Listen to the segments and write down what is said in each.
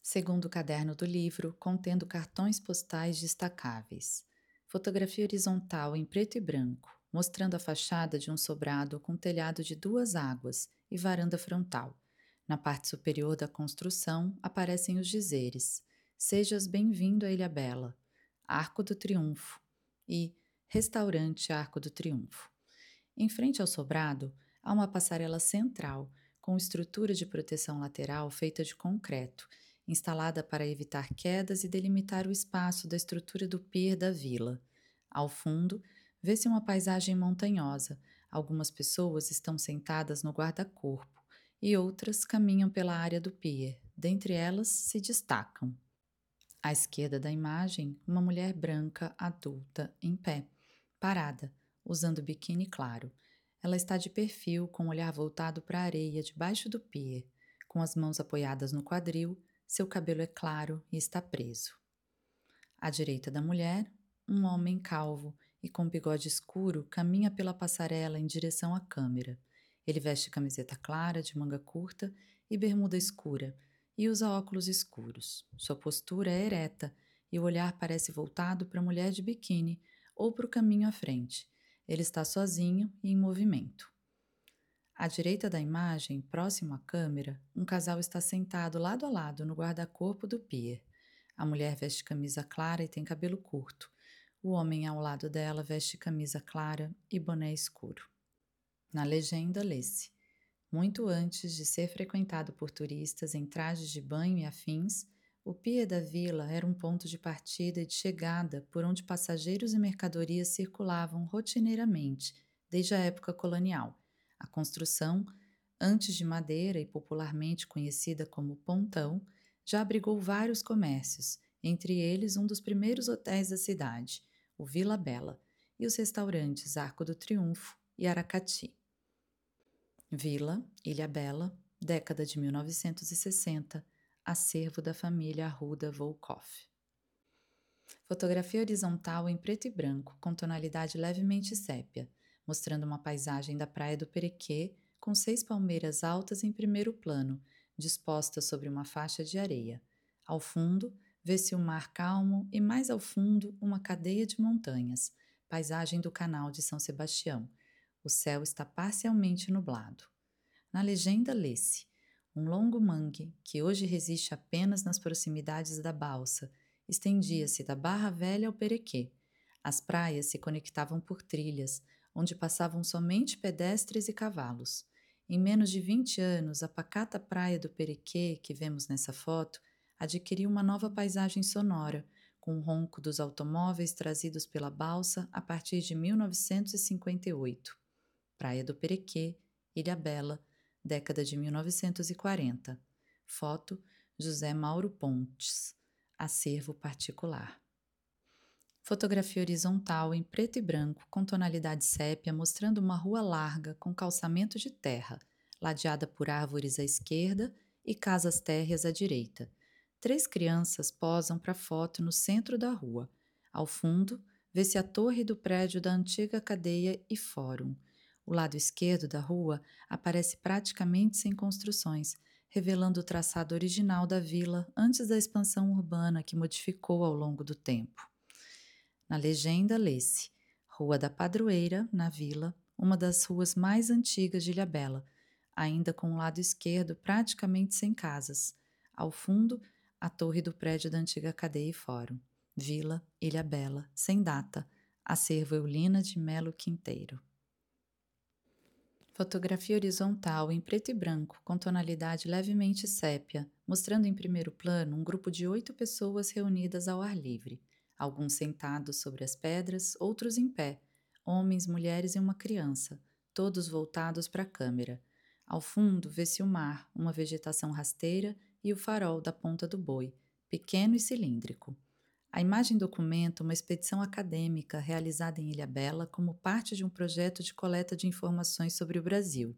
Segundo caderno do livro, contendo cartões postais destacáveis. Fotografia horizontal em preto e branco, mostrando a fachada de um sobrado com telhado de duas águas e varanda frontal. Na parte superior da construção aparecem os dizeres: Sejas bem-vindo a Ilhabela, Arco do Triunfo e Restaurante Arco do Triunfo. Em frente ao sobrado, há uma passarela central, com estrutura de proteção lateral feita de concreto, instalada para evitar quedas e delimitar o espaço da estrutura do pier da vila. Ao fundo, vê-se uma paisagem montanhosa. Algumas pessoas estão sentadas no guarda-corpo e outras caminham pela área do pier. Dentre elas se destacam: à esquerda da imagem, uma mulher branca adulta em pé, parada, usando biquíni claro. Ela está de perfil, com o olhar voltado para a areia debaixo do pier, com as mãos apoiadas no quadril, seu cabelo é claro e está preso. À direita da mulher, um homem calvo e com bigode escuro caminha pela passarela em direção à câmera. Ele veste camiseta clara de manga curta e bermuda escura e usa óculos escuros. Sua postura é ereta e o olhar parece voltado para a mulher de biquíni ou para o caminho à frente. Ele está sozinho e em movimento. À direita da imagem, próximo à câmera, um casal está sentado lado a lado no guarda-corpo do pier. A mulher veste camisa clara e tem cabelo curto. O homem ao lado dela veste camisa clara e boné escuro. Na legenda lê-se: muito antes de ser frequentado por turistas em trajes de banho e afins, o pier da vila era um ponto de partida e de chegada por onde passageiros e mercadorias circulavam rotineiramente desde a época colonial. A construção, antes de madeira e popularmente conhecida como pontão, já abrigou vários comércios, entre eles um dos primeiros hotéis da cidade, o Vila Bela, e os restaurantes Arco do Triunfo e Aracati. Vila, Ilhabela, década de 1960, acervo da família Arruda Volkoff. Fotografia horizontal em preto e branco, com tonalidade levemente sépia, mostrando uma paisagem da Praia do Perequê com 6 palmeiras altas em primeiro plano, dispostas sobre uma faixa de areia. Ao fundo, vê-se o mar calmo e mais ao fundo uma cadeia de montanhas, paisagem do Canal de São Sebastião. O céu está parcialmente nublado. Na legenda lê-se: um longo mangue, que hoje resiste apenas nas proximidades da balsa, estendia-se da Barra Velha ao Perequê. As praias se conectavam por trilhas, onde passavam somente pedestres e cavalos. Em menos de 20 anos, a pacata praia do Perequê, que vemos nessa foto, adquiriu uma nova paisagem sonora, com o ronco dos automóveis trazidos pela balsa a partir de 1958. Praia do Perequê, Ilhabela, década de 1940. Foto: José Mauro Pontes. Acervo particular. Fotografia horizontal em preto e branco com tonalidade sépia, mostrando uma rua larga com calçamento de terra, ladeada por árvores à esquerda e casas térreas à direita. 3 crianças posam para foto no centro da rua. Ao fundo, vê-se a torre do prédio da antiga cadeia e fórum. O lado esquerdo da rua aparece praticamente sem construções, revelando o traçado original da vila antes da expansão urbana que modificou ao longo do tempo. Na legenda lê-se: Rua da Padroeira, na vila, uma das ruas mais antigas de Ilhabela, ainda com o lado esquerdo praticamente sem casas. Ao fundo, a torre do prédio da antiga cadeia e fórum. Vila, Ilhabela, sem data. Acervo Eulina de Melo Quinteiro. Fotografia horizontal em preto e branco, com tonalidade levemente sépia, mostrando em primeiro plano um grupo de 8 pessoas reunidas ao ar livre, alguns sentados sobre as pedras, outros em pé, homens, mulheres e uma criança, todos voltados para a câmera. Ao fundo vê-se o mar, uma vegetação rasteira e o farol da Ponta do Boi, pequeno e cilíndrico. A imagem documenta uma expedição acadêmica realizada em Ilhabela como parte de um projeto de coleta de informações sobre o Brasil.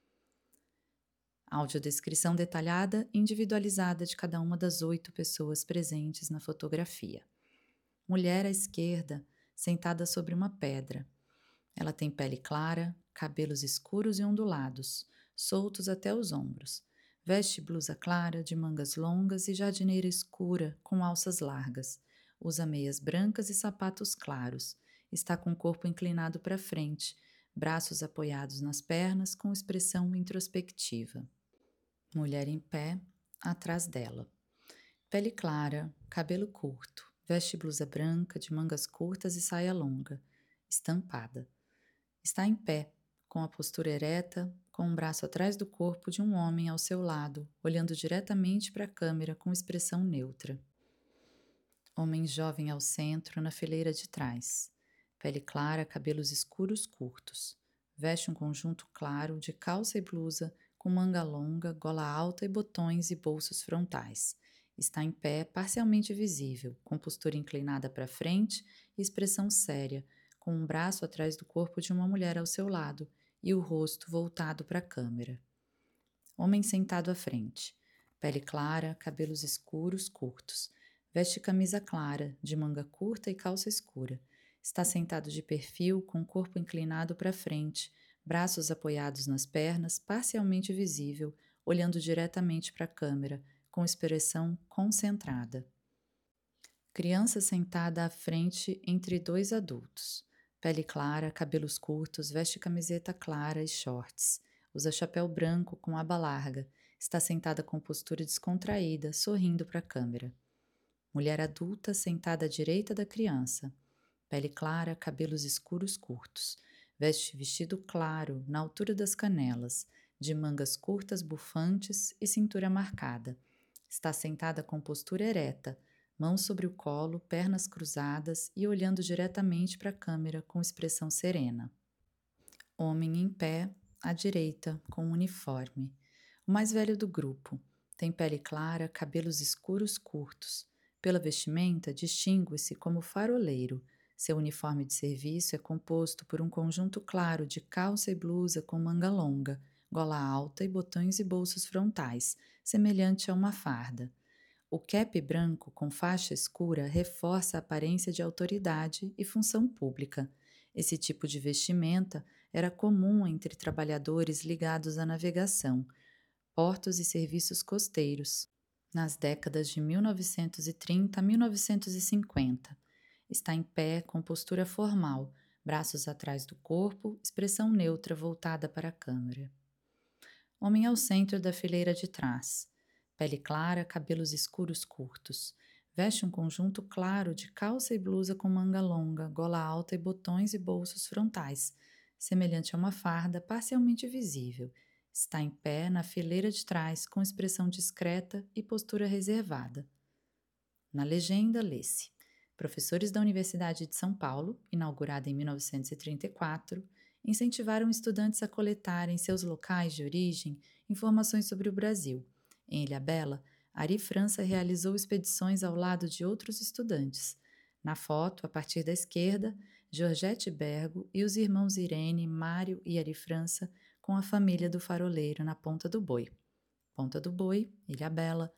Audiodescrição detalhada e individualizada de cada uma das 8 pessoas presentes na fotografia. Mulher à esquerda, sentada sobre uma pedra. Ela tem pele clara, cabelos escuros e ondulados, soltos até os ombros. Veste blusa clara, de mangas longas e jardineira escura, com alças largas. Usa meias brancas e sapatos claros. Está com o corpo inclinado para frente, braços apoiados nas pernas, com expressão introspectiva. Mulher em pé, atrás dela. Pele clara, cabelo curto. Veste blusa branca, de mangas curtas e saia longa, estampada. Está em pé, com a postura ereta, com um braço atrás do corpo de um homem ao seu lado, olhando diretamente para a câmera com expressão neutra. Homem jovem ao centro, na fileira de trás. Pele clara, cabelos escuros curtos. Veste um conjunto claro de calça e blusa, com manga longa, gola alta e botões e bolsos frontais. Está em pé, parcialmente visível, com postura inclinada para frente e expressão séria, com um braço atrás do corpo de uma mulher ao seu lado e o rosto voltado para a câmera. Homem sentado à frente. Pele clara, cabelos escuros, curtos. Veste camisa clara, de manga curta e calça escura. Está sentado de perfil, com o corpo inclinado para frente, braços apoiados nas pernas, parcialmente visível, olhando diretamente para a câmera, com expressão concentrada. Criança sentada à frente entre dois adultos. Pele clara, cabelos curtos, veste camiseta clara e shorts. Usa chapéu branco com aba larga. Está sentada com postura descontraída, sorrindo para a câmera. Mulher adulta sentada à direita da criança. Pele clara, cabelos escuros curtos. Veste vestido claro, na altura das canelas, de mangas curtas bufantes e cintura marcada. Está sentada com postura ereta, mãos sobre o colo, pernas cruzadas e olhando diretamente para a câmera com expressão serena. Homem em pé, à direita, com uniforme. O mais velho do grupo. Tem pele clara, cabelos escuros curtos. Pela vestimenta, distingue-se como faroleiro. Seu uniforme de serviço é composto por um conjunto claro de calça e blusa com manga longa, gola alta e botões e bolsos frontais, semelhante a uma farda. O cap branco com faixa escura reforça a aparência de autoridade e função pública. Esse tipo de vestimenta era comum entre trabalhadores ligados à navegação, portos e serviços costeiros, nas décadas de 1930 a 1950. Está em pé com postura formal, braços atrás do corpo, expressão neutra voltada para a câmera. Homem ao centro da fileira de trás. Pele clara, cabelos escuros curtos. Veste um conjunto claro de calça e blusa com manga longa, gola alta e botões e bolsos frontais, semelhante a uma farda parcialmente visível. Está em pé na fileira de trás com expressão discreta e postura reservada. Na legenda, lê-se: professores da Universidade de São Paulo, inaugurada em 1934, incentivaram estudantes a coletar em seus locais de origem informações sobre o Brasil. Em Ilhabela, Ari França realizou expedições ao lado de outros estudantes. Na foto, a partir da esquerda, Georgette Bergo e os irmãos Irene, Mário e Ari França com a família do faroleiro na Ponta do Boi. Ponta do Boi, Ilhabela,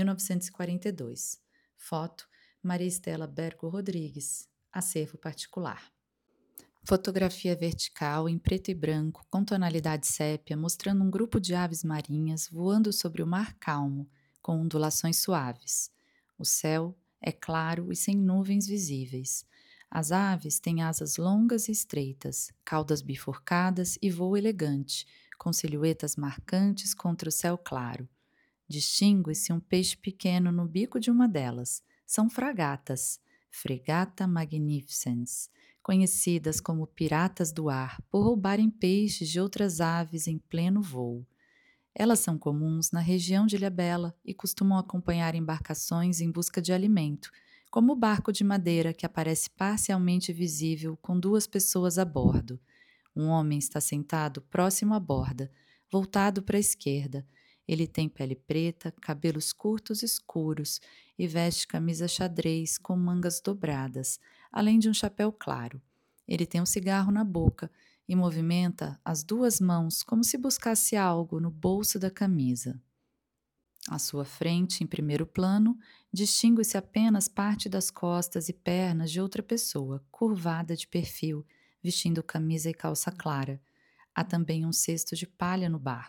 1942. Foto, Maria Estela Bergo Rodrigues. Acervo particular. Fotografia vertical em preto e branco, com tonalidade sépia, mostrando um grupo de aves marinhas voando sobre o mar calmo, com ondulações suaves. O céu é claro e sem nuvens visíveis. As aves têm asas longas e estreitas, caudas bifurcadas e voo elegante, com silhuetas marcantes contra o céu claro. Distingue-se um peixe pequeno no bico de uma delas. São fragatas, Fregata magnificens, conhecidas como piratas do ar por roubarem peixes de outras aves em pleno voo. Elas são comuns na região de Ilhabela e costumam acompanhar embarcações em busca de alimento, como o barco de madeira que aparece parcialmente visível com duas pessoas a bordo. Um homem está sentado próximo à borda, voltado para a esquerda. Ele tem pele preta, cabelos curtos escuros e veste camisa xadrez com mangas dobradas, além de um chapéu claro. Ele tem um cigarro na boca e movimenta as duas mãos como se buscasse algo no bolso da camisa. À sua frente, em primeiro plano, distingue-se apenas parte das costas e pernas de outra pessoa, curvada de perfil, vestindo camisa e calça clara. Há também um cesto de palha no barco.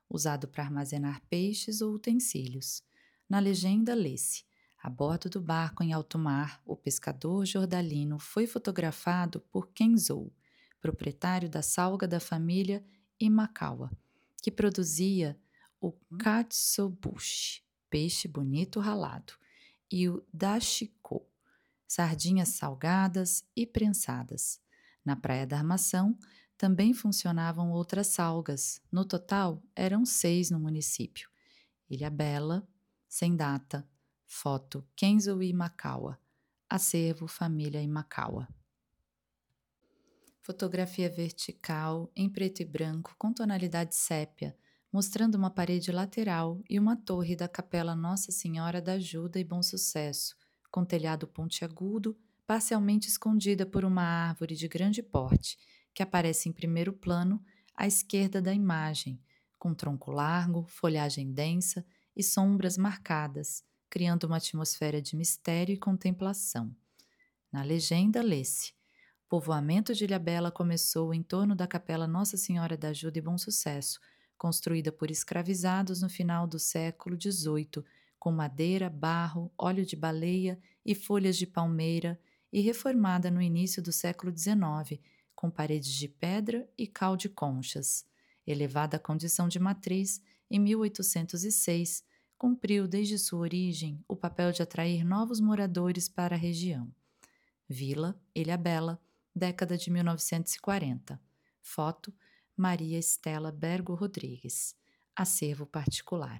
usado para armazenar peixes ou utensílios. Na legenda, lê-se: a bordo do barco em alto mar, o pescador Jordalino foi fotografado por Kenzou, proprietário da salga da família Imakawa, que produzia o katsuobushi, peixe bonito ralado, e o dashiko, sardinhas salgadas e prensadas. Na Praia da Armação também funcionavam outras salgas. No total, eram 6 no município. Ilhabela, sem data, foto Kenzo Imakawa, acervo Família Imakawa. Fotografia vertical, em preto e branco, com tonalidade sépia, mostrando uma parede lateral e uma torre da Capela Nossa Senhora da Ajuda e Bom Sucesso, com telhado pontiagudo, parcialmente escondida por uma árvore de grande porte, que aparece em primeiro plano à esquerda da imagem, com tronco largo, folhagem densa e sombras marcadas, criando uma atmosfera de mistério e contemplação. Na legenda, lê-se: povoamento de Ilhabela começou em torno da Capela Nossa Senhora da Ajuda e Bom Sucesso, construída por escravizados no final do século XVIII, com madeira, barro, óleo de baleia e folhas de palmeira, e reformada no início do século XIX, com paredes de pedra e cal de conchas. Elevada à condição de matriz, em 1806, cumpriu desde sua origem o papel de atrair novos moradores para a região. Vila Ilhabela, década de 1940. Foto Maria Estela Bergo Rodrigues. Acervo particular.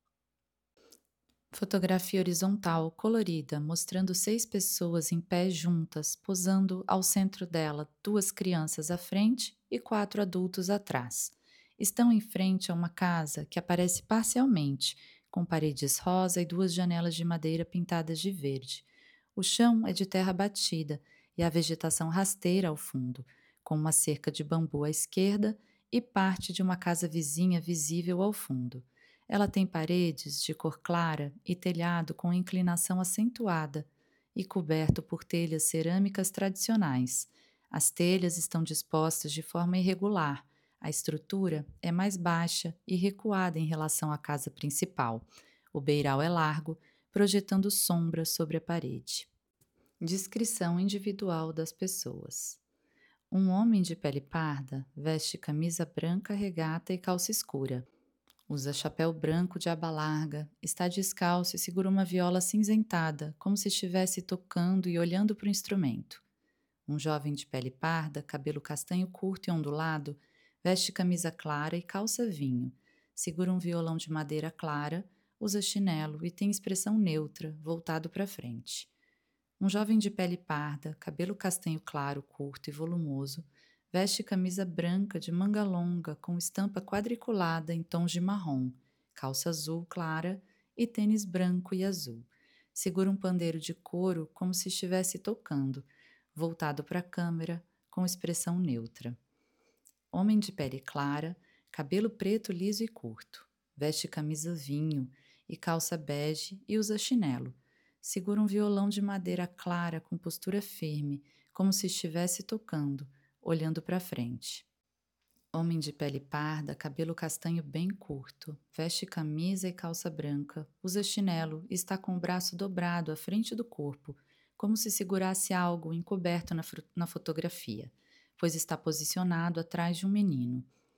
Fotografia horizontal colorida, mostrando 6 pessoas em pé juntas, posando ao centro dela, 2 crianças à frente e 4 adultos atrás. Estão em frente a uma casa que aparece parcialmente, com paredes rosa e 2 janelas de madeira pintadas de verde. O chão é de terra batida e a vegetação rasteira ao fundo, com uma cerca de bambu à esquerda e parte de uma casa vizinha visível ao fundo. Ela tem paredes de cor clara e telhado com inclinação acentuada e coberto por telhas cerâmicas tradicionais. As telhas estão dispostas de forma irregular. A estrutura é mais baixa e recuada em relação à casa principal. O beiral é largo, projetando sombra sobre a parede. Descrição individual das pessoas. Um homem de pele parda veste camisa branca, regata e calça escura. Usa chapéu branco de aba larga, está descalço e segura uma viola cinzentada, como se estivesse tocando e olhando para o instrumento. Um jovem de pele parda, cabelo castanho curto e ondulado, veste camisa clara e calça vinho, segura um violão de madeira clara, usa chinelo e tem expressão neutra, voltado para frente. Um jovem de pele parda, cabelo castanho claro, curto e volumoso, veste camisa branca de manga longa com estampa quadriculada em tons de marrom, calça azul clara e tênis branco e azul. Segura um pandeiro de couro como se estivesse tocando, voltado para a câmera, com expressão neutra. Homem de pele clara, cabelo preto liso e curto. Veste camisa vinho e calça bege e usa chinelo. Segura um violão de madeira clara com postura firme, como se estivesse tocando, olhando para frente. Homem de pele parda, cabelo castanho bem curto, veste camisa e calça branca, usa chinelo e está com o braço dobrado à frente do corpo, como se segurasse algo encoberto na fotografia, pois está posicionado atrás de um menino.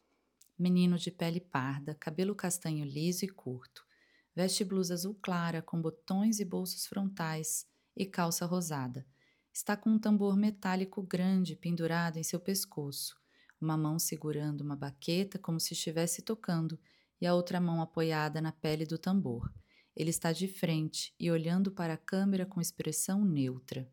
Menino de pele parda, cabelo castanho liso e curto, veste blusa azul clara com botões e bolsos frontais e calça rosada. Está com um tambor metálico grande pendurado em seu pescoço, uma mão segurando uma baqueta como se estivesse tocando e a outra mão apoiada na pele do tambor. Ele está de frente e olhando para a câmera com expressão neutra.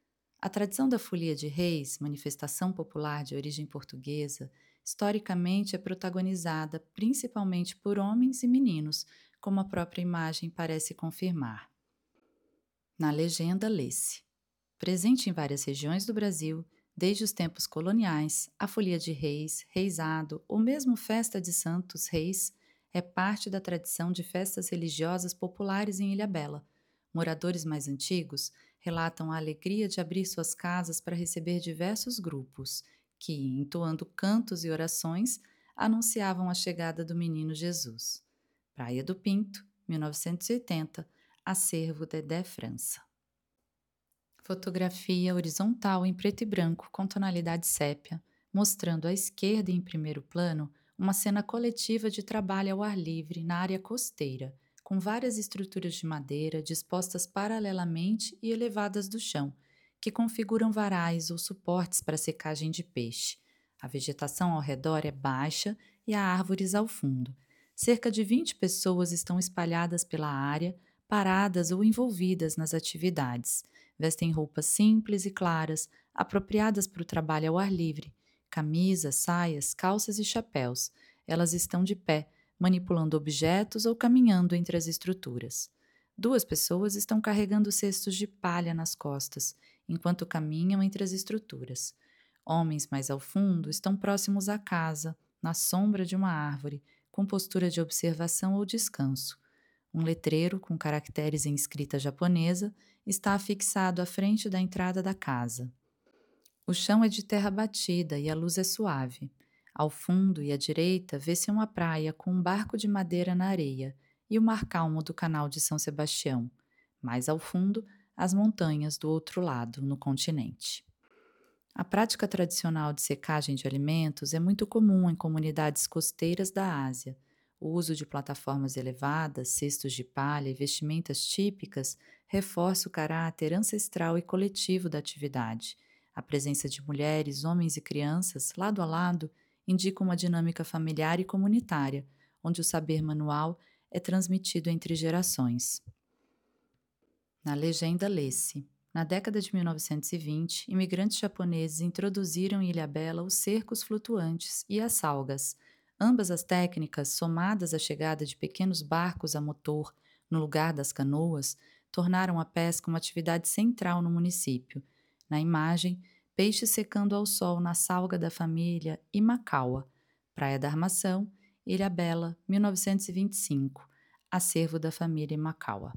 A tradição da Folia de Reis, manifestação popular de origem portuguesa, historicamente é protagonizada principalmente por homens e meninos, como a própria imagem parece confirmar. Na legenda lê-se: presente em várias regiões do Brasil, desde os tempos coloniais, a Folia de Reis, Reisado ou mesmo Festa de Santos Reis é parte da tradição de festas religiosas populares em Ilhabela. Moradores mais antigos relatam a alegria de abrir suas casas para receber diversos grupos que, entoando cantos e orações, anunciavam a chegada do menino Jesus. Praia do Pinto, 1980, Acervo Dedé França. Fotografia horizontal em preto e branco com tonalidade sépia, mostrando à esquerda em primeiro plano uma cena coletiva de trabalho ao ar livre na área costeira, com várias estruturas de madeira dispostas paralelamente e elevadas do chão, que configuram varais ou suportes para secagem de peixe. A vegetação ao redor é baixa e há árvores ao fundo. Cerca de 20 pessoas estão espalhadas pela área, paradas ou envolvidas nas atividades. Vestem roupas simples e claras, apropriadas para o trabalho ao ar livre. Camisas, saias, calças e chapéus. Elas estão de pé, manipulando objetos ou caminhando entre as estruturas. Duas pessoas estão carregando cestos de palha nas costas, enquanto caminham entre as estruturas. Homens mais ao fundo estão próximos à casa, na sombra de uma árvore, com postura de observação ou descanso. Um letreiro com caracteres em escrita japonesa está afixado à frente da entrada da casa. O chão é de terra batida e a luz é suave. Ao fundo e à direita vê-se uma praia com um barco de madeira na areia e o mar calmo do canal de São Sebastião. Mais ao fundo, as montanhas do outro lado, no continente. A prática tradicional de secagem de alimentos é muito comum em comunidades costeiras da Ásia. O uso de plataformas elevadas, cestos de palha e vestimentas típicas reforça o caráter ancestral e coletivo da atividade. A presença de mulheres, homens e crianças, lado a lado, indica uma dinâmica familiar e comunitária, onde o saber manual é transmitido entre gerações. Na legenda lê-se: na década de 1920, imigrantes japoneses introduziram em Ilhabela os cercos flutuantes e as salgas. Ambas as técnicas, somadas à chegada de pequenos barcos a motor no lugar das canoas, tornaram a pesca uma atividade central no município. Na imagem, peixes secando ao sol na salga da família Imakawa, Praia da Armação, Ilhabela, 1925, acervo da família Imakawa.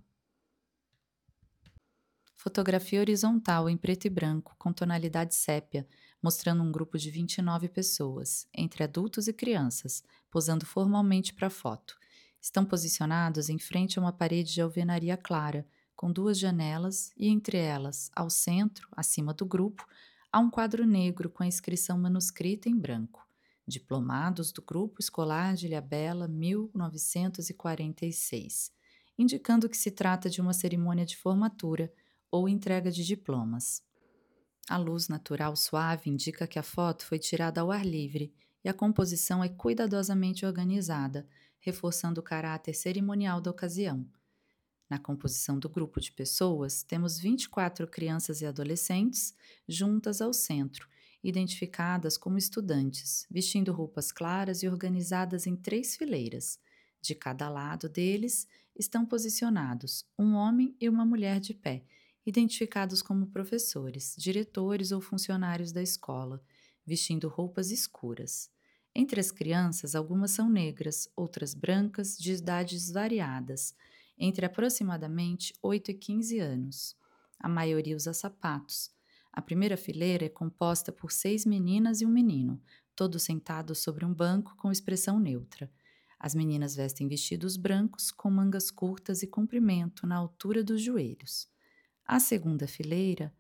Fotografia horizontal em preto e branco, com tonalidade sépia, mostrando um grupo de 29 pessoas, entre adultos e crianças, posando formalmente para a foto. Estão posicionados em frente a uma parede de alvenaria clara, com duas janelas e entre elas, ao centro, acima do grupo, há um quadro negro com a inscrição manuscrita em branco. Diplomados do Grupo Escolar de Ilhabela 1946, indicando que se trata de uma cerimônia de formatura ou entrega de diplomas. A luz natural suave indica que a foto foi tirada ao ar livre e a composição é cuidadosamente organizada, reforçando o caráter cerimonial da ocasião. Na composição do grupo de pessoas, temos 24 crianças e adolescentes juntas ao centro, identificadas como estudantes, vestindo roupas claras e organizadas em 3 fileiras. De cada lado deles estão posicionados um homem e uma mulher de pé, identificados como professores, diretores ou funcionários da escola, vestindo roupas escuras. Entre as crianças, algumas são negras, outras brancas, de idades variadas, entre aproximadamente 8 e 15 anos. A maioria usa sapatos. A primeira fileira é composta por 6 meninas e um menino, todos sentados sobre um banco com expressão neutra. As meninas vestem vestidos brancos com mangas curtas e comprimento na altura dos joelhos. A segunda fileira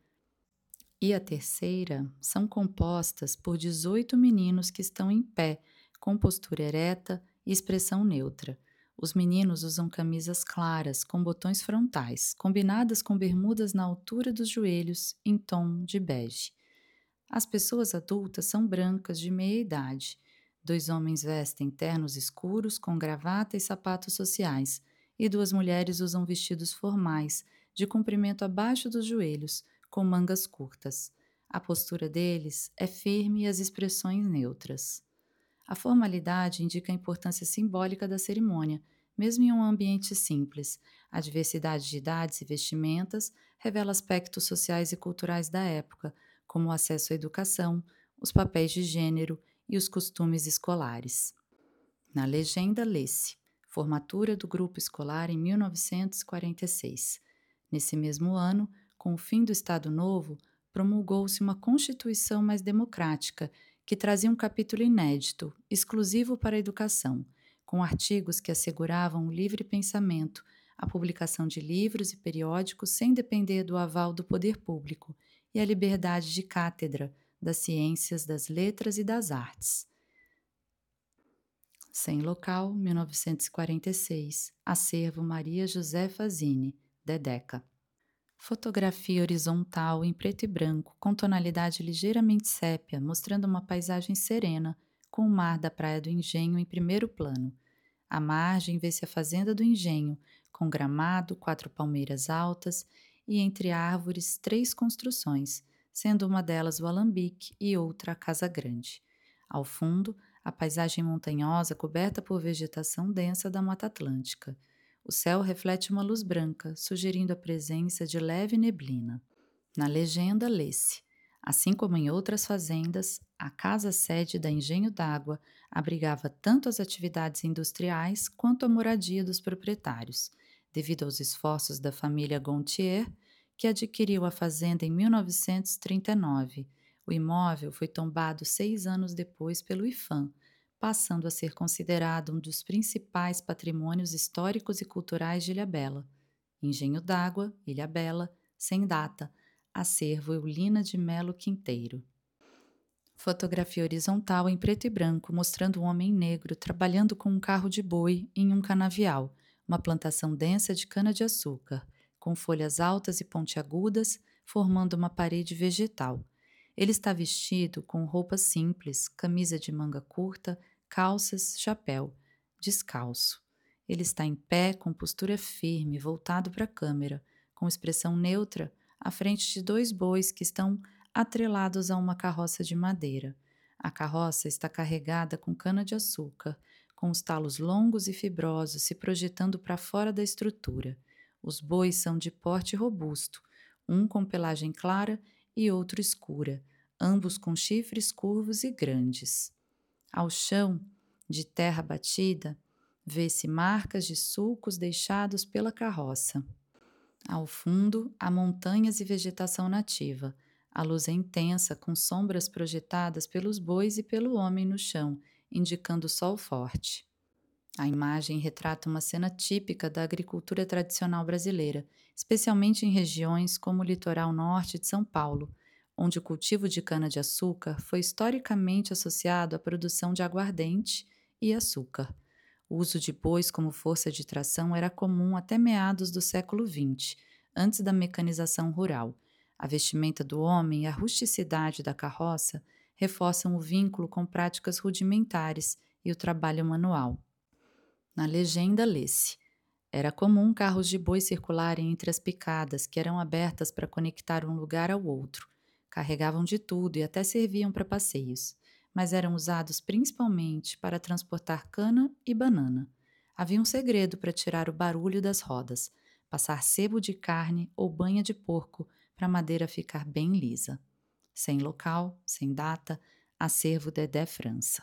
e a terceira são compostas por 18 meninos que estão em pé, com postura ereta e expressão neutra. Os meninos usam camisas claras, com botões frontais, combinadas com bermudas na altura dos joelhos, em tom de bege. As pessoas adultas são brancas de meia idade. 2 homens vestem ternos escuros com gravata e sapatos sociais, e 2 mulheres usam vestidos formais, de comprimento abaixo dos joelhos, com mangas curtas. A postura deles é firme e as expressões neutras. A formalidade indica a importância simbólica da cerimônia, mesmo em um ambiente simples. A diversidade de idades e vestimentas revela aspectos sociais e culturais da época, como o acesso à educação, os papéis de gênero e os costumes escolares. Na legenda lê-se: formatura do grupo escolar em 1946. Nesse mesmo ano, com o fim do Estado Novo, promulgou-se uma Constituição mais democrática, que trazia um capítulo inédito, exclusivo para a educação, com artigos que asseguravam o livre pensamento, a publicação de livros e periódicos sem depender do aval do poder público e a liberdade de cátedra das ciências, das letras e das artes. Sem local, 1946. Acervo Maria José Fazini, Dedeca. Fotografia horizontal em preto e branco, com tonalidade ligeiramente sépia, mostrando uma paisagem serena, com o mar da Praia do Engenho em primeiro plano. À margem vê-se a fazenda do Engenho, com gramado, 4 palmeiras altas e entre árvores 3 construções, sendo uma delas o alambique e outra a casa grande. Ao fundo, a paisagem montanhosa coberta por vegetação densa da Mata Atlântica. O céu reflete uma luz branca, sugerindo a presença de leve neblina. Na legenda lê-se: assim como em outras fazendas, a casa-sede da Engenho d'Água abrigava tanto as atividades industriais quanto a moradia dos proprietários, devido aos esforços da família Gontier, que adquiriu a fazenda em 1939. O imóvel foi tombado 6 anos depois pelo IPHAN, passando a ser considerado um dos principais patrimônios históricos e culturais de Ilhabela. Engenho d'Água, Ilhabela, sem data, acervo Eulina de Melo Quinteiro. Fotografia horizontal em preto e branco, mostrando um homem negro trabalhando com um carro de boi em um canavial, uma plantação densa de cana-de-açúcar, com folhas altas e pontiagudas, formando uma parede vegetal. Ele está vestido com roupas simples, camisa de manga curta, calças, chapéu, descalço. Ele está em pé, com postura firme, voltado para a câmera, com expressão neutra, à frente de 2 bois que estão atrelados a uma carroça de madeira. A carroça está carregada com cana-de-açúcar, com os talos longos e fibrosos se projetando para fora da estrutura. Os bois são de porte robusto, um com pelagem clara e outro escura, ambos com chifres curvos e grandes. Ao chão, de terra batida, vê-se marcas de sulcos deixados pela carroça. Ao fundo, há montanhas e vegetação nativa. A luz é intensa, com sombras projetadas pelos bois e pelo homem no chão, indicando sol forte. A imagem retrata uma cena típica da agricultura tradicional brasileira, especialmente em regiões como o litoral norte de São Paulo, onde o cultivo de cana-de-açúcar foi historicamente associado à produção de aguardente e açúcar. O uso de bois como força de tração era comum até meados do século XX, antes da mecanização rural. A vestimenta do homem e a rusticidade da carroça reforçam o vínculo com práticas rudimentares e o trabalho manual. Na legenda lê-se: era comum carros de boi circularem entre as picadas, que eram abertas para conectar um lugar ao outro. Carregavam de tudo e até serviam para passeios, mas eram usados principalmente para transportar cana e banana. Havia um segredo para tirar o barulho das rodas: passar sebo de carne ou banha de porco para a madeira ficar bem lisa. Sem local, sem data, acervo Dedé França.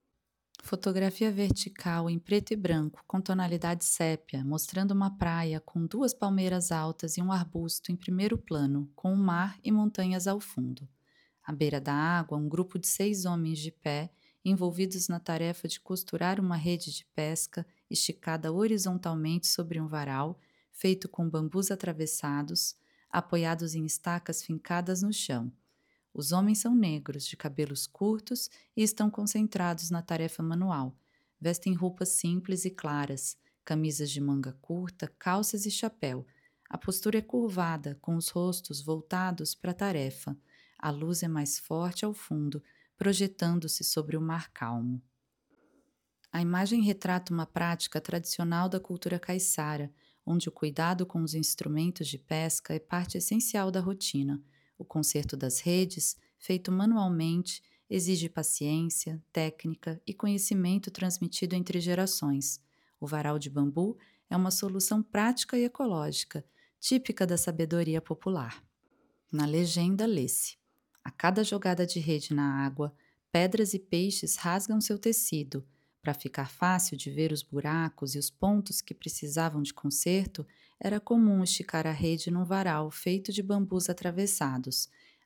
Fotografia vertical em preto e branco, com tonalidade sépia, mostrando uma praia com 2 palmeiras altas e um arbusto em primeiro plano, com o mar e montanhas ao fundo. À beira da água, um grupo de 6 homens de pé, envolvidos na tarefa de costurar uma rede de pesca esticada horizontalmente sobre um varal, feito com bambus atravessados, apoiados em estacas fincadas no chão. Os homens são negros, de cabelos curtos e estão concentrados na tarefa manual. Vestem roupas simples e claras, camisas de manga curta, calças e chapéu. A postura é curvada, com os rostos voltados para a tarefa. A luz é mais forte ao fundo, projetando-se sobre o mar calmo. A imagem retrata uma prática tradicional da cultura caiçara, onde o cuidado com os instrumentos de pesca é parte essencial da rotina. O conserto das redes, feito manualmente, exige paciência, técnica e conhecimento transmitido entre gerações. O varal de bambu é uma solução prática e ecológica, típica da sabedoria popular. Na legenda lê-se: a cada jogada de rede na água, pedras e peixes rasgam seu tecido. Para ficar fácil de ver os buracos e os pontos que precisavam de conserto, era comum esticar a rede num varal feito de bambus atravessados.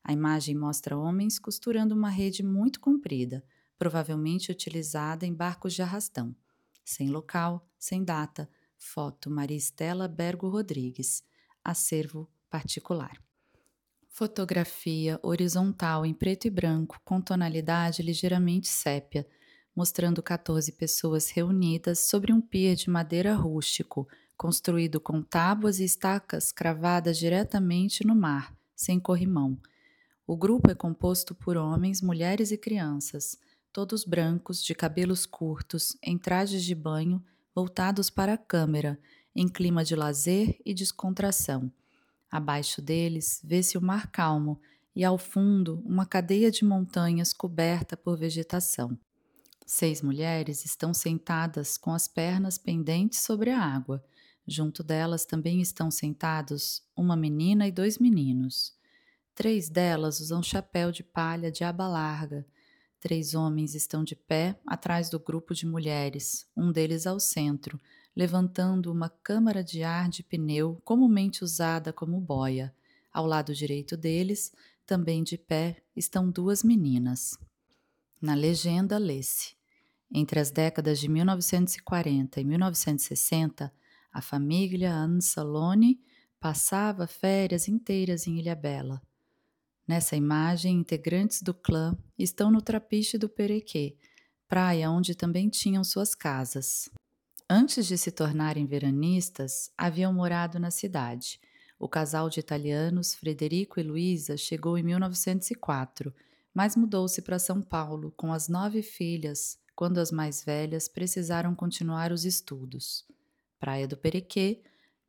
A imagem mostra homens costurando uma rede muito comprida, provavelmente utilizada em barcos de arrastão. Sem local, sem data. Foto Maria Estela Bergo Rodrigues. Acervo particular. Fotografia horizontal em preto e branco com tonalidade ligeiramente sépia, mostrando 14 pessoas reunidas sobre um pier de madeira rústico, construído com tábuas e estacas cravadas diretamente no mar, sem corrimão. O grupo é composto por homens, mulheres e crianças, todos brancos, de cabelos curtos, em trajes de banho, voltados para a câmera, em clima de lazer e descontração. Abaixo deles vê-se o mar calmo e, ao fundo, uma cadeia de montanhas coberta por vegetação. 6 mulheres estão sentadas com as pernas pendentes sobre a água. Junto delas também estão sentados uma menina e 2 meninos. 3 delas usam chapéu de palha de aba larga. 3 homens estão de pé atrás do grupo de mulheres, um deles ao centro, levantando uma câmara de ar de pneu comumente usada como boia. Ao lado direito deles, também de pé, estão 2 meninas. Na legenda lê-se: entre as décadas de 1940 e 1960, a família Ansaloni passava férias inteiras em Ilhabela. Nessa imagem, integrantes do clã estão no trapiche do Perequê, praia onde também tinham suas casas. Antes de se tornarem veranistas, haviam morado na cidade. O casal de italianos, Frederico e Luísa, chegou em 1904, mas mudou-se para São Paulo com as 9 filhas, quando as mais velhas precisaram continuar os estudos. Praia do Perequê,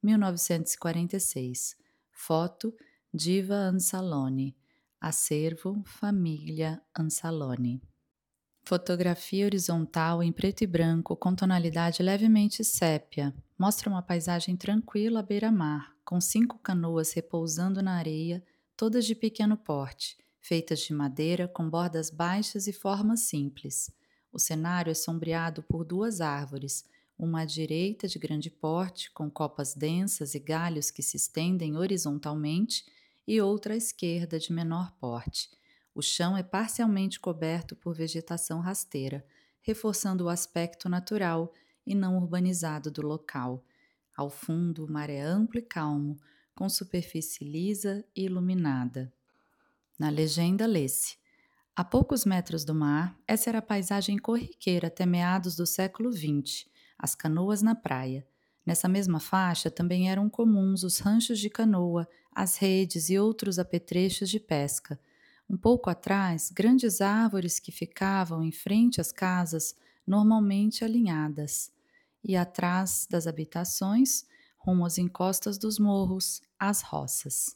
1946. Foto Diva Ansaloni. Acervo Família Ansaloni. Fotografia horizontal em preto e branco com tonalidade levemente sépia. Mostra uma paisagem tranquila à beira-mar, com 5 canoas repousando na areia, todas de pequeno porte, feitas de madeira com bordas baixas e formas simples. O cenário é sombreado por 2 árvores, uma à direita de grande porte, com copas densas e galhos que se estendem horizontalmente, e outra à esquerda de menor porte. O chão é parcialmente coberto por vegetação rasteira, reforçando o aspecto natural e não urbanizado do local. Ao fundo, o mar é amplo e calmo, com superfície lisa e iluminada. Na legenda lê-se: a poucos metros do mar, essa era a paisagem corriqueira até meados do século XX, as canoas na praia. Nessa mesma faixa também eram comuns os ranchos de canoa, as redes e outros apetrechos de pesca. Um pouco atrás, grandes árvores que ficavam em frente às casas, normalmente alinhadas. E atrás das habitações, rumo às encostas dos morros, as roças.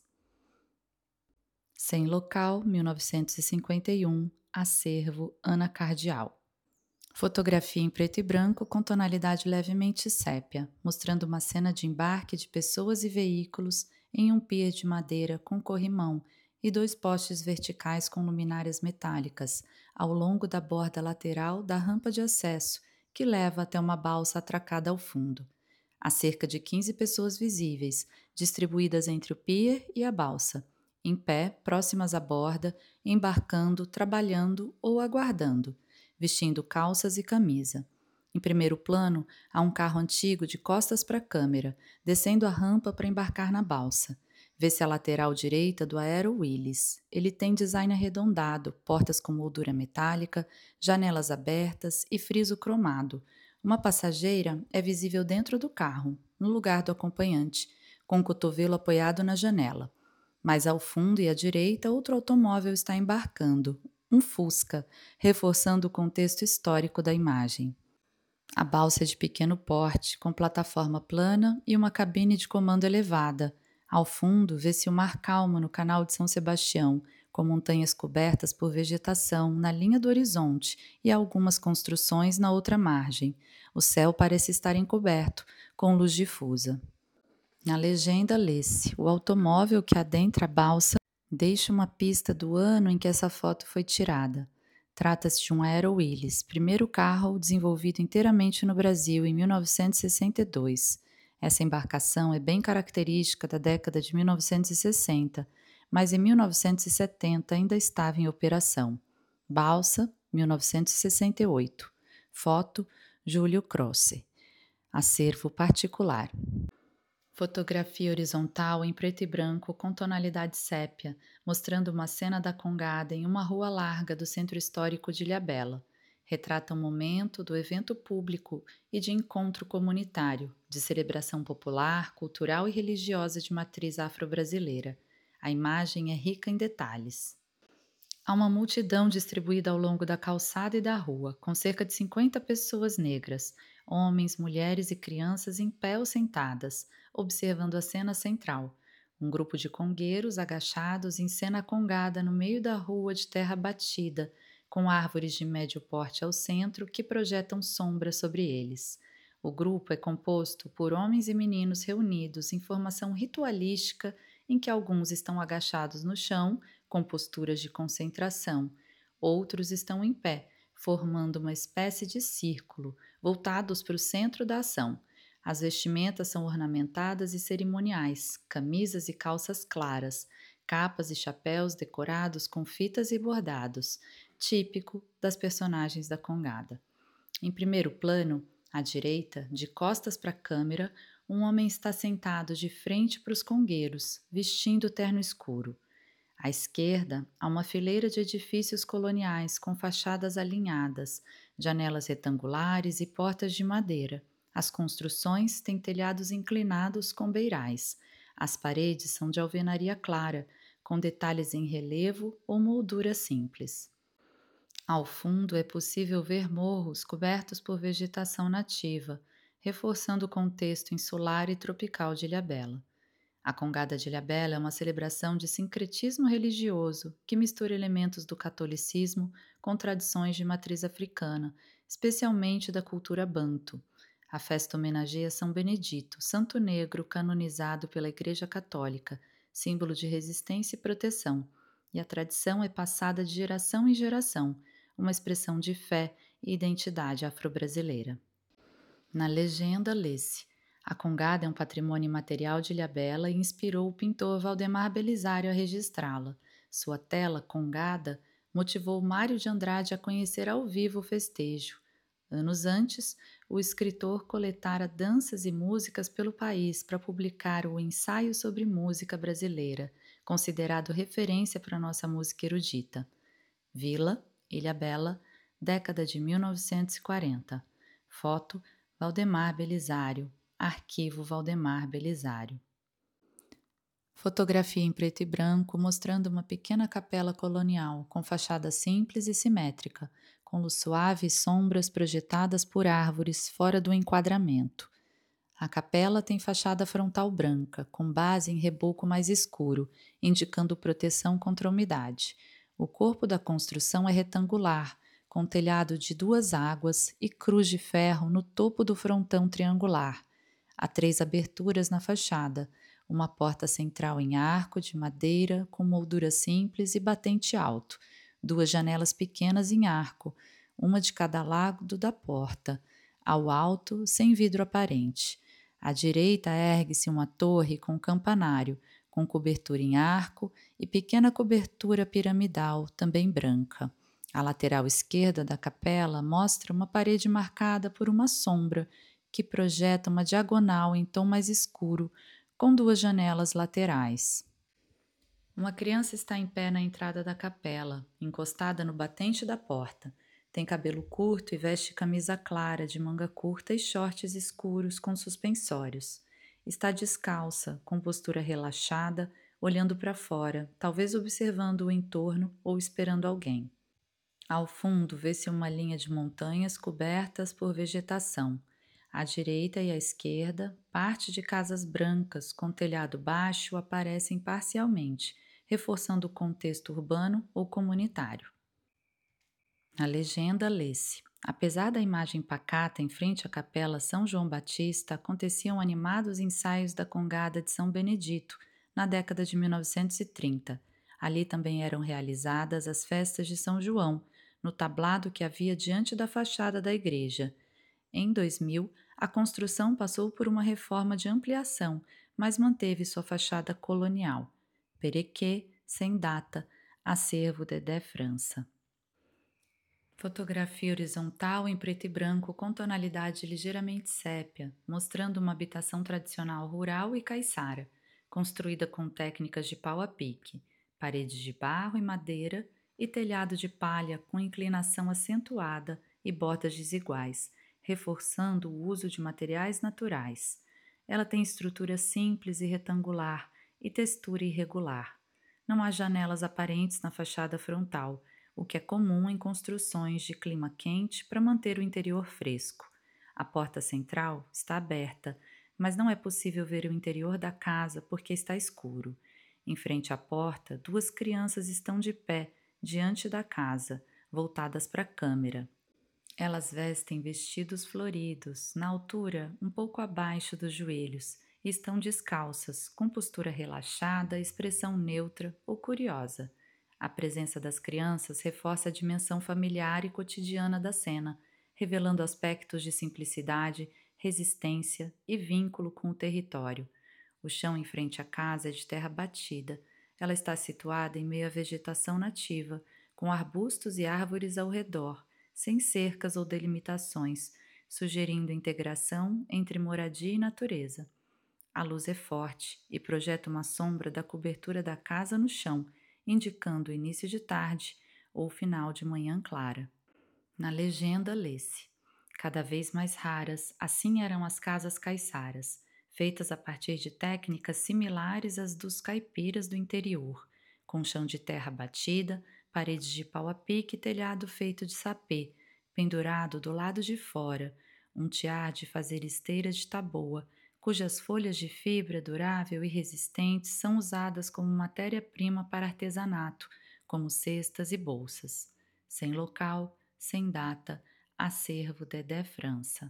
Sem local, 1951, acervo Ana Cardial. Fotografia em preto e branco com tonalidade levemente sépia, mostrando uma cena de embarque de pessoas e veículos em um pier de madeira com corrimão e 2 postes verticais com luminárias metálicas ao longo da borda lateral da rampa de acesso que leva até uma balsa atracada ao fundo. Há cerca de 15 pessoas visíveis, distribuídas entre o pier e a balsa, em pé, próximas à borda, embarcando, trabalhando ou aguardando, vestindo calças e camisa. Em primeiro plano, há um carro antigo de costas para a câmera, descendo a rampa para embarcar na balsa. Vê-se a lateral direita do Aero Willis. Ele tem design arredondado, portas com moldura metálica, janelas abertas e friso cromado. Uma passageira é visível dentro do carro, no lugar do acompanhante, com o cotovelo apoiado na janela. Mais ao fundo e à direita, outro automóvel está embarcando, um Fusca, reforçando o contexto histórico da imagem. A balsa é de pequeno porte, com plataforma plana e uma cabine de comando elevada. Ao fundo, vê-se o mar calmo no canal de São Sebastião, com montanhas cobertas por vegetação na linha do horizonte e algumas construções na outra margem. O céu parece estar encoberto, com luz difusa. Na legenda lê-se: o automóvel que adentra a balsa deixa uma pista do ano em que essa foto foi tirada. Trata-se de um Aero Willis, primeiro carro desenvolvido inteiramente no Brasil em 1962. Essa embarcação é bem característica da década de 1960, mas em 1970 ainda estava em operação. Balsa, 1968. Foto, Júlio Croce. Acervo particular. Fotografia horizontal em preto e branco com tonalidade sépia, mostrando uma cena da Congada em uma rua larga do centro histórico de Ilhabela. Retrata um momento do evento público e de encontro comunitário, de celebração popular, cultural e religiosa de matriz afro-brasileira. A imagem é rica em detalhes. Há uma multidão distribuída ao longo da calçada e da rua, com cerca de 50 pessoas negras, homens, mulheres e crianças em pé ou sentadas, observando a cena central. Um grupo de congueiros agachados encena a congada no meio da rua de terra batida, com árvores de médio porte ao centro que projetam sombra sobre eles. O grupo é composto por homens e meninos reunidos em formação ritualística em que alguns estão agachados no chão com posturas de concentração. Outros estão em pé, formando uma espécie de círculo, voltados para o centro da ação. As vestimentas são ornamentadas e cerimoniais, camisas e calças claras, capas e chapéus decorados com fitas e bordados, típico das personagens da Congada. Em primeiro plano, à direita, de costas para a câmera, um homem está sentado de frente para os congueiros, vestindo terno escuro. À esquerda, há uma fileira de edifícios coloniais com fachadas alinhadas, janelas retangulares e portas de madeira. As construções têm telhados inclinados com beirais. As paredes são de alvenaria clara, com detalhes em relevo ou moldura simples. Ao fundo é possível ver morros cobertos por vegetação nativa, reforçando o contexto insular e tropical de Ilhabela. A Congada de Ilhabela é uma celebração de sincretismo religioso que mistura elementos do catolicismo com tradições de matriz africana, especialmente da cultura banto. A festa homenageia São Benedito, santo negro canonizado pela Igreja Católica, símbolo de resistência e proteção, e a tradição é passada de geração em geração, uma expressão de fé e identidade afro-brasileira. Na legenda lê-se: a Congada é um patrimônio imaterial de Ilhabela e inspirou o pintor Valdemar Belisário a registrá-la. Sua tela, Congada, motivou Mário de Andrade a conhecer ao vivo o festejo. Anos antes, o escritor coletara danças e músicas pelo país para publicar o Ensaio sobre Música Brasileira, considerado referência para nossa música erudita. Vila, Ilhabela, década de 1940. Foto, Valdemar Belisário. Arquivo Valdemar Belisário. Fotografia em preto e branco mostrando uma pequena capela colonial com fachada simples e simétrica, com luz suave e sombras projetadas por árvores fora do enquadramento. A capela tem fachada frontal branca, com base em reboco mais escuro, indicando proteção contra a umidade. O corpo da construção é retangular, com telhado de duas águas e cruz de ferro no topo do frontão triangular. Há 3 aberturas na fachada, uma porta central em arco de madeira com moldura simples e batente alto, 2 janelas pequenas em arco, uma de cada lado da porta, ao alto, sem vidro aparente. À direita ergue-se uma torre com campanário, com cobertura em arco e pequena cobertura piramidal, também branca. A lateral esquerda da capela mostra uma parede marcada por uma sombra, que projeta uma diagonal em tom mais escuro, com 2 janelas laterais. Uma criança está em pé na entrada da capela, encostada no batente da porta. Tem cabelo curto e veste camisa clara de manga curta e shorts escuros com suspensórios. Está descalça, com postura relaxada, olhando para fora, talvez observando o entorno ou esperando alguém. Ao fundo, vê-se uma linha de montanhas cobertas por vegetação. À direita e à esquerda, parte de casas brancas com telhado baixo aparecem parcialmente, reforçando o contexto urbano ou comunitário. Na legenda lê-se: apesar da imagem pacata em frente à capela São João Batista, aconteciam animados ensaios da Congada de São Benedito, na década de 1930. Ali também eram realizadas as festas de São João, no tablado que havia diante da fachada da igreja. Em 2000, a construção passou por uma reforma de ampliação, mas manteve sua fachada colonial. Perequê, sem data, acervo Dedé França. Fotografia horizontal em preto e branco com tonalidade ligeiramente sépia, mostrando uma habitação tradicional rural e caiçara, construída com técnicas de pau a pique, paredes de barro e madeira e telhado de palha com inclinação acentuada e bordas desiguais, reforçando o uso de materiais naturais. Ela tem estrutura simples e retangular e textura irregular. Não há janelas aparentes na fachada frontal, o que é comum em construções de clima quente para manter o interior fresco. A porta central está aberta, mas não é possível ver o interior da casa porque está escuro. Em frente à porta, duas crianças estão de pé diante da casa, voltadas para a câmera. Elas vestem vestidos floridos, na altura um pouco abaixo dos joelhos, e estão descalças, com postura relaxada, expressão neutra ou curiosa. A presença das crianças reforça a dimensão familiar e cotidiana da cena, revelando aspectos de simplicidade, resistência e vínculo com o território. O chão em frente à casa é de terra batida. Ela está situada em meio à vegetação nativa, com arbustos e árvores ao redor, sem cercas ou delimitações, sugerindo integração entre moradia e natureza. A luz é forte e projeta uma sombra da cobertura da casa no chão, indicando o início de tarde ou final de manhã clara. Na legenda lê-se: cada vez mais raras, assim eram as casas caiçaras, feitas a partir de técnicas similares às dos caipiras do interior, com chão de terra batida, paredes de pau a pique e telhado feito de sapê, pendurado do lado de fora, um tiar de fazer esteira de taboa, cujas folhas de fibra durável e resistentes são usadas como matéria-prima para artesanato, como cestas e bolsas. Sem local, sem data, acervo Dedé França.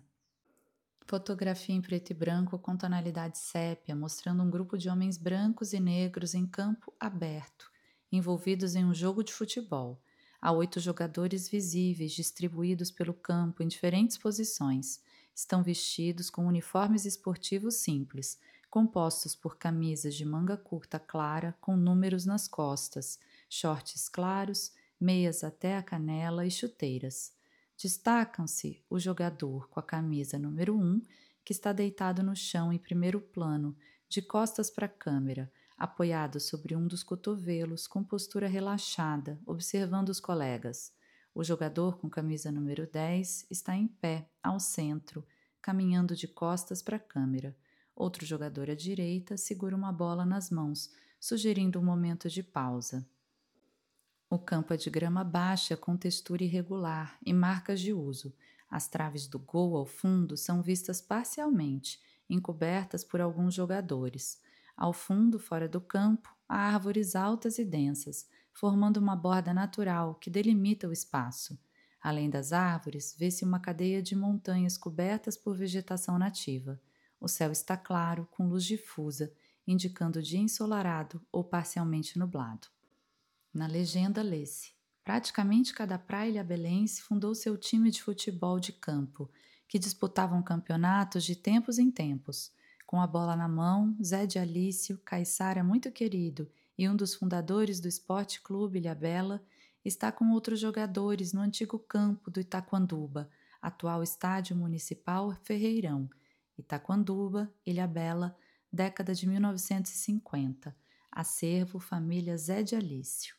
Fotografia em preto e branco com tonalidade sépia, mostrando um grupo de homens brancos e negros em campo aberto, envolvidos em um jogo de futebol. Há 8 jogadores visíveis distribuídos pelo campo em diferentes posições. Estão vestidos com uniformes esportivos simples, compostos por camisas de manga curta clara com números nas costas, shorts claros, meias até a canela e chuteiras. Destacam-se o jogador com a camisa número 1, que está deitado no chão em primeiro plano, de costas para a câmera, apoiado sobre um dos cotovelos, com postura relaxada, observando os colegas. O jogador com camisa número 10 está em pé, ao centro, caminhando de costas para a câmera. Outro jogador à direita segura uma bola nas mãos, sugerindo um momento de pausa. O campo é de grama baixa com textura irregular e marcas de uso. As traves do gol ao fundo são vistas parcialmente, encobertas por alguns jogadores. Ao fundo, fora do campo, há árvores altas e densas, formando uma borda natural que delimita o espaço. Além das árvores, vê-se uma cadeia de montanhas cobertas por vegetação nativa. O céu está claro, com luz difusa, indicando dia ensolarado ou parcialmente nublado. Na legenda lê-se: praticamente cada praia ilhabelense fundou seu time de futebol de campo, que disputavam campeonatos de tempos em tempos. Com a bola na mão, Zé de Alício, caiçara muito querido e um dos fundadores do Esporte Clube Ilhabela, está com outros jogadores no antigo campo do Itaquanduba, atual Estádio Municipal Ferreirão. Itaquanduba, Ilhabela, década de 1950. Acervo Família Zé de Alício.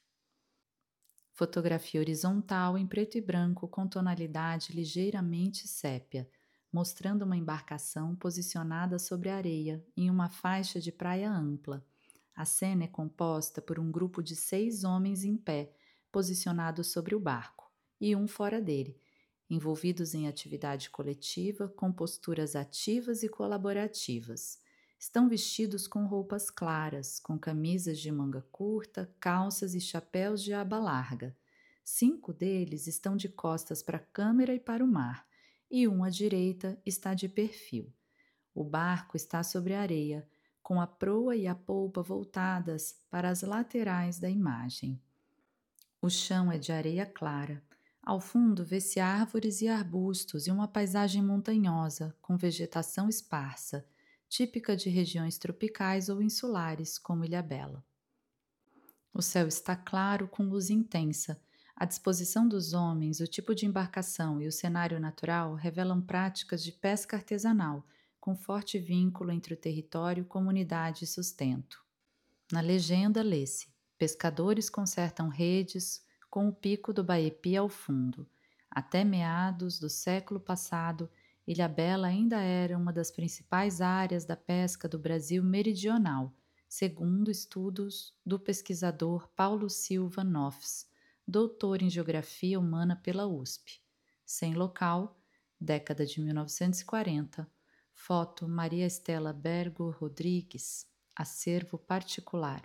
Fotografia horizontal em preto e branco com tonalidade ligeiramente sépia, mostrando uma embarcação posicionada sobre a areia em uma faixa de praia ampla. A cena é composta por um grupo de 6 homens em pé, posicionados sobre o barco, e um fora dele, envolvidos em atividade coletiva com posturas ativas e colaborativas. Estão vestidos com roupas claras, com camisas de manga curta, calças e chapéus de aba larga. 5 deles estão de costas para a câmera e para o mar, e um à direita está de perfil. O barco está sobre a areia, com a proa e a polpa voltadas para as laterais da imagem. O chão é de areia clara. Ao fundo vê-se árvores e arbustos e uma paisagem montanhosa, com vegetação esparsa, típica de regiões tropicais ou insulares, como Ilhabela. O céu está claro, com luz intensa. A disposição dos homens, o tipo de embarcação e o cenário natural revelam práticas de pesca artesanal, com forte vínculo entre o território, comunidade e sustento. Na legenda, lê-se: pescadores consertam redes com o pico do Baepi ao fundo. Até meados do século passado, Ilhabela ainda era uma das principais áreas da pesca do Brasil meridional, segundo estudos do pesquisador Paulo Silva Nofs, doutor em Geografia Humana pela USP. Sem local, década de 1940. Foto Maria Estela Bergo Rodrigues. Acervo particular.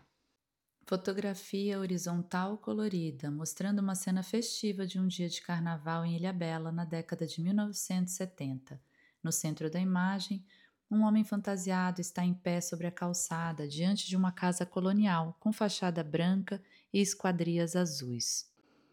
Fotografia horizontal colorida, mostrando uma cena festiva de um dia de carnaval em Ilhabela na década de 1970. No centro da imagem, um homem fantasiado está em pé sobre a calçada, diante de uma casa colonial, com fachada branca e esquadrias azuis.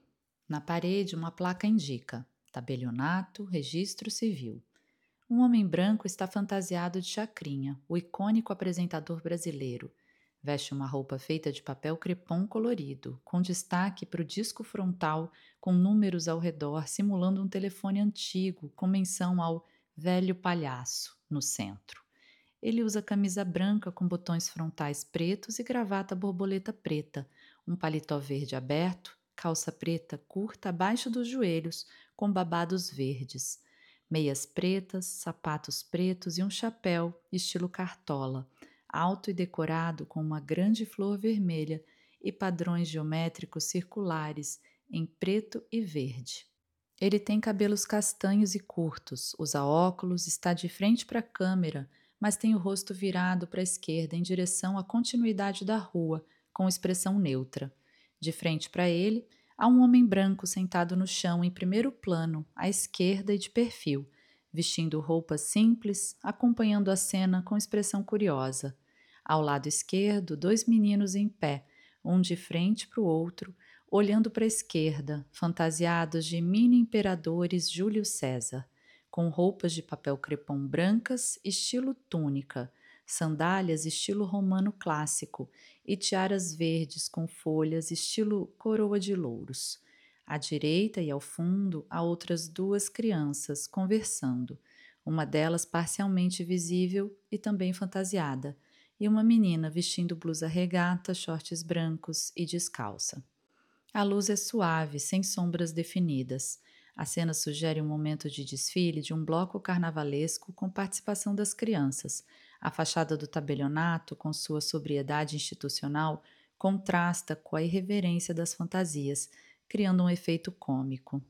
Na parede, uma placa indica: Tabelionato, Registro Civil. Um homem branco está fantasiado de chacrinha, o icônico apresentador brasileiro. Veste uma roupa feita de papel crepom colorido, com destaque para o disco frontal com números ao redor, simulando um telefone antigo, com menção ao velho palhaço no centro. Ele usa camisa branca com botões frontais pretos e gravata borboleta preta, um paletó verde aberto, calça preta curta abaixo dos joelhos, com babados verdes, meias pretas, sapatos pretos e um chapéu estilo cartola, alto e decorado com uma grande flor vermelha e padrões geométricos circulares em preto e verde. Ele tem cabelos castanhos e curtos, usa óculos, está de frente para a câmera, mas tem o rosto virado para a esquerda em direção à continuidade da rua, com expressão neutra. De frente para ele, há um homem branco sentado no chão em primeiro plano, à esquerda e de perfil, vestindo roupas simples, acompanhando a cena com expressão curiosa. Ao lado esquerdo, dois meninos em pé, um de frente para o outro, olhando para a esquerda, fantasiados de mini imperadores Júlio César, com roupas de papel crepom brancas, estilo túnica, sandálias estilo romano clássico e tiaras verdes com folhas estilo coroa de louros. À direita e ao fundo há outras duas crianças conversando, uma delas parcialmente visível e também fantasiada, e uma menina vestindo blusa regata, shorts brancos e descalça. A luz é suave, sem sombras definidas. A cena sugere um momento de desfile de um bloco carnavalesco com participação das crianças. A fachada do tabelionato, com sua sobriedade institucional, contrasta com a irreverência das fantasias, criando um efeito cômico.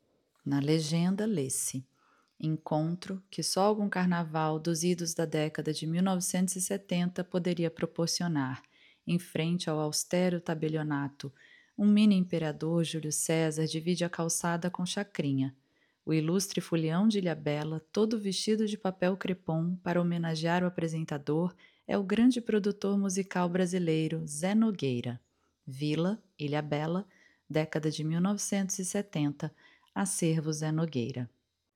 Na legenda, lê-se: encontro que só algum carnaval dos idos da década de 1970 poderia proporcionar, em frente ao austero tabelionato. Um mini imperador Júlio César divide a calçada com chacrinha. O ilustre folião de Ilhabela, todo vestido de papel crepom para homenagear o apresentador, é o grande produtor musical brasileiro Zé Nogueira. Vila, Ilhabela, década de 1970, acervo Zé Nogueira.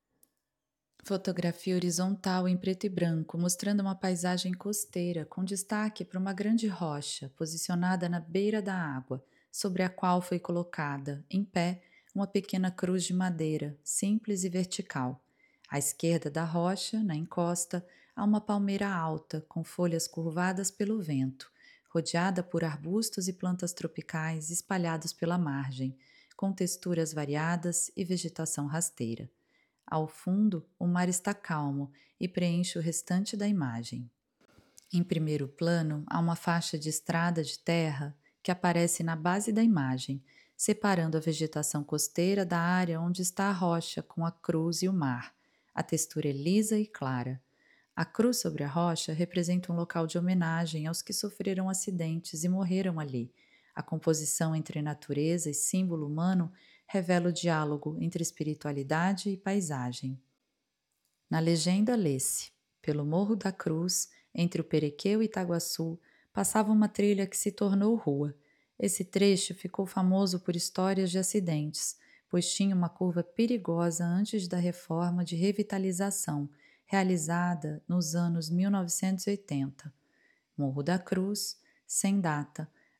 Fotografia horizontal em preto e branco, mostrando uma paisagem costeira, com destaque para uma grande rocha, posicionada na beira da água, sobre a qual foi colocada, em pé, uma pequena cruz de madeira, simples e vertical. À esquerda da rocha, na encosta, há uma palmeira alta, com folhas curvadas pelo vento, rodeada por arbustos e plantas tropicais espalhados pela margem, com texturas variadas e vegetação rasteira. Ao fundo, o mar está calmo e preenche o restante da imagem. Em primeiro plano, há uma faixa de estrada de terra que aparece na base da imagem, separando a vegetação costeira da área onde está a rocha com a cruz e o mar. A textura é lisa e clara. A cruz sobre a rocha representa um local de homenagem aos que sofreram acidentes e morreram ali. A composição entre natureza e símbolo humano revela o diálogo entre espiritualidade e paisagem. Na legenda lê-se: pelo Morro da Cruz, entre o Perequeu e Itaguaçu, passava uma trilha que se tornou rua. Esse trecho ficou famoso por histórias de acidentes, pois tinha uma curva perigosa antes da reforma de revitalização, realizada nos anos 1980. Morro da Cruz, sem data,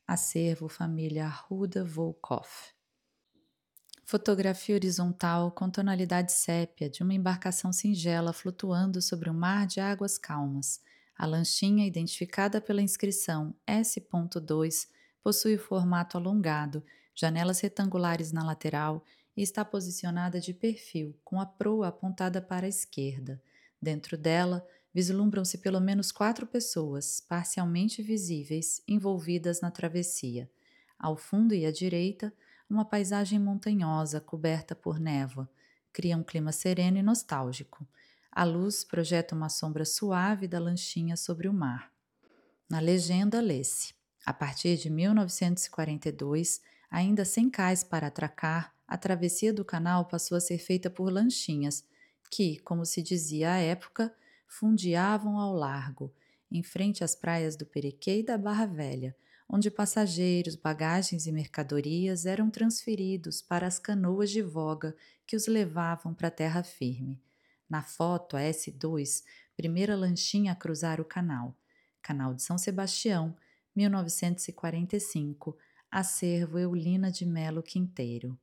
Acervo Família Arruda Volkoff. Fotografia horizontal com tonalidade sépia de uma embarcação singela flutuando sobre um mar de águas calmas. A lanchinha, identificada pela inscrição S.2, possui formato alongado, janelas retangulares na lateral e está posicionada de perfil, com a proa apontada para a esquerda. Dentro dela, vislumbram-se pelo menos 4 pessoas, parcialmente visíveis, envolvidas na travessia. Ao fundo e à direita, uma paisagem montanhosa coberta por névoa cria um clima sereno e nostálgico. A luz projeta uma sombra suave da lanchinha sobre o mar. Na legenda lê-se: a partir de 1942, ainda sem cais para atracar, a travessia do canal passou a ser feita por lanchinhas que, como se dizia à época, fundeavam ao largo, em frente às praias do Perequê e da Barra Velha, onde passageiros, bagagens e mercadorias eram transferidos para as canoas de voga que os levavam para a terra firme. Na foto, a S2, primeira lanchinha a cruzar o canal. Canal de São Sebastião, 1945, acervo Eulina de Melo Quinteiro.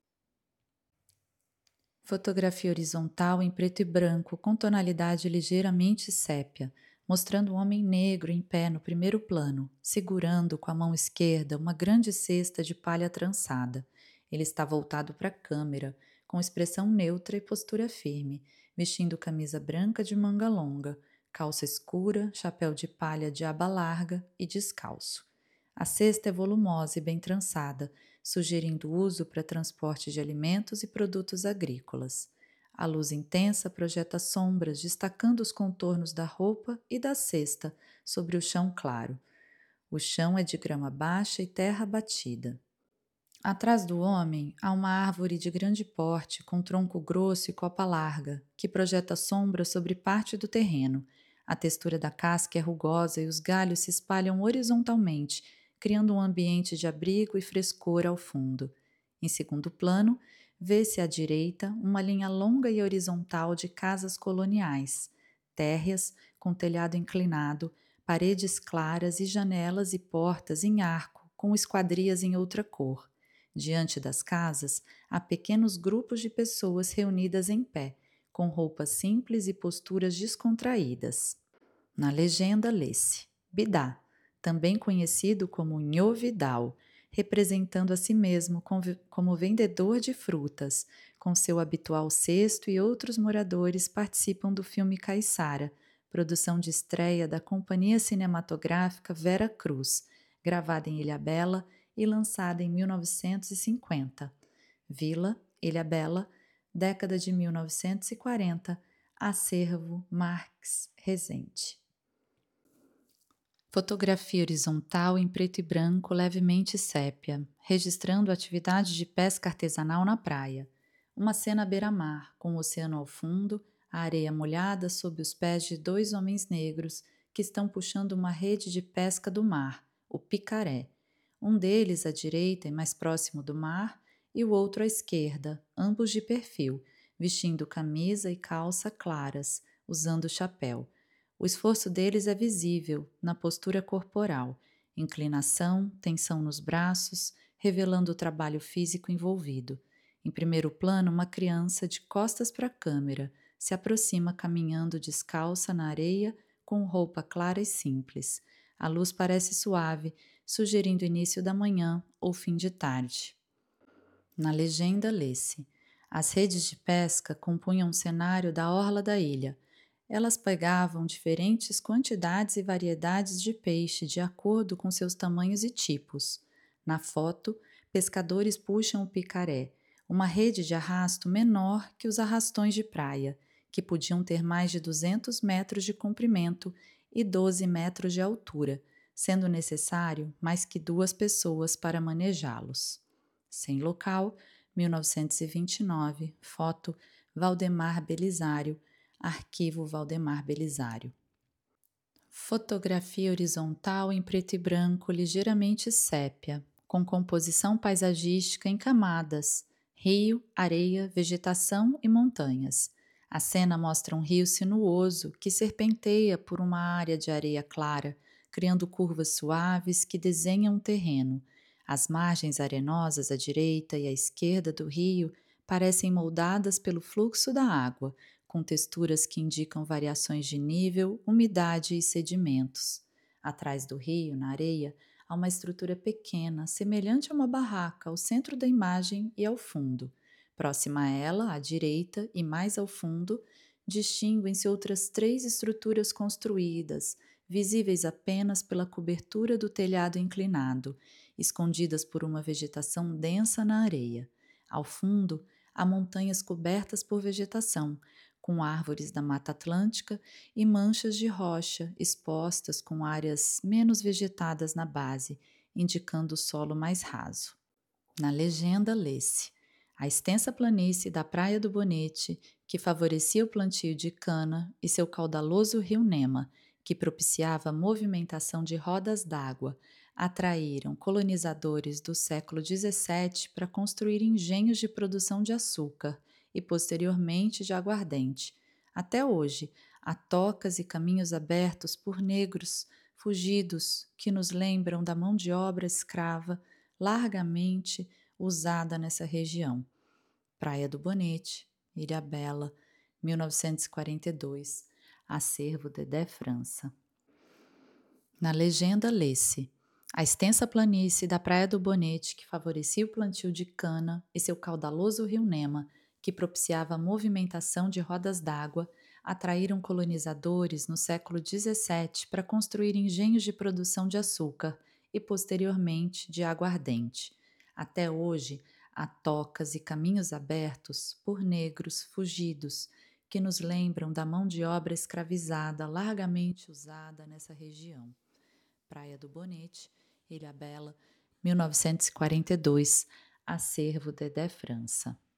Fotografia horizontal em preto e branco com tonalidade ligeiramente sépia, mostrando um homem negro em pé no primeiro plano, segurando com a mão esquerda uma grande cesta de palha trançada. Ele está voltado para a câmera, com expressão neutra e postura firme, vestindo camisa branca de manga longa, calça escura, chapéu de palha de aba larga e descalço. A cesta é volumosa e bem trançada, sugerindo uso para transporte de alimentos e produtos agrícolas. A luz intensa projeta sombras, destacando os contornos da roupa e da cesta sobre o chão claro. O chão é de grama baixa e terra batida. Atrás do homem há uma árvore de grande porte, com tronco grosso e copa larga, que projeta sombra sobre parte do terreno. A textura da casca é rugosa e os galhos se espalham horizontalmente, criando um ambiente de abrigo e frescor ao fundo. Em segundo plano, vê-se à direita uma linha longa e horizontal de casas coloniais, térreas com telhado inclinado, paredes claras e janelas e portas em arco, com esquadrias em outra cor. Diante das casas, há pequenos grupos de pessoas reunidas em pé, com roupas simples e posturas descontraídas. Na legenda lê-se: Bidá, também conhecido como Nho Vidal, representando a si mesmo como vendedor de frutas. Com seu habitual cesto e outros moradores participam do filme Caiçara, produção de estreia da Companhia Cinematográfica Vera Cruz, gravada em Ilhabela e lançada em 1950. Vila, Ilhabela, década de 1940, acervo Marques Rezende. Fotografia horizontal em preto e branco levemente sépia, registrando a atividade de pesca artesanal na praia. Uma cena à beira-mar, com o oceano ao fundo, a areia molhada sob os pés de 2 homens negros que estão puxando uma rede de pesca do mar, o picaré. Um deles à direita e mais próximo do mar, e o outro à esquerda, ambos de perfil, vestindo camisa e calça claras, usando chapéu. O esforço deles é visível na postura corporal, inclinação, tensão nos braços, revelando o trabalho físico envolvido. Em primeiro plano, uma criança de costas para a câmera se aproxima caminhando descalça na areia com roupa clara e simples. A luz parece suave, sugerindo início da manhã ou fim de tarde. Na legenda lê-se: as redes de pesca compunham um cenário da orla da ilha. Elas pegavam diferentes quantidades e variedades de peixe de acordo com seus tamanhos e tipos. Na foto, pescadores puxam o picaré, uma rede de arrasto menor que os arrastões de praia, que podiam ter mais de 200 metros de comprimento e 12 metros de altura, sendo necessário mais que 2 pessoas para manejá-los. Sem local, 1929, foto Valdemar Belisário, arquivo Valdemar Belisário. Fotografia horizontal em preto e branco ligeiramente sépia, com composição paisagística em camadas, rio, areia, vegetação e montanhas. A cena mostra um rio sinuoso que serpenteia por uma área de areia clara, criando curvas suaves que desenham o terreno. As margens arenosas à direita e à esquerda do rio parecem moldadas pelo fluxo da água, com texturas que indicam variações de nível, umidade e sedimentos. Atrás do rio, na areia, há uma estrutura pequena, semelhante a uma barraca, ao centro da imagem e ao fundo. Próxima a ela, à direita e mais ao fundo, distinguem-se outras três estruturas construídas, visíveis apenas pela cobertura do telhado inclinado, escondidas por uma vegetação densa na areia. Ao fundo, há montanhas cobertas por vegetação, com árvores da Mata Atlântica e manchas de rocha expostas com áreas menos vegetadas na base, indicando o solo mais raso. Na legenda lê-se: a extensa planície da Praia do Bonete, que favorecia o plantio de cana, e seu caudaloso rio Nema, que propiciava a movimentação de rodas d'água, atraíram colonizadores do século XVII para construir engenhos de produção de açúcar e, posteriormente, de aguardente. Até hoje, há tocas e caminhos abertos por negros fugidos que nos lembram da mão de obra escrava largamente usada nessa região. Praia do Bonete, Ilhabela, 1942, acervo Dedé França. Na legenda lê-se: a extensa planície da Praia do Bonete, que favorecia o plantio de cana, e seu caudaloso rio Nema, que propiciava a movimentação de rodas d'água, atraíram colonizadores no século XVII para construir engenhos de produção de açúcar e, posteriormente, de aguardente. Até hoje, há tocas e caminhos abertos por negros fugidos que nos lembram da mão de obra escravizada largamente usada nessa região. Praia do Bonete, Ilhabela, 1942, acervo Dedé França.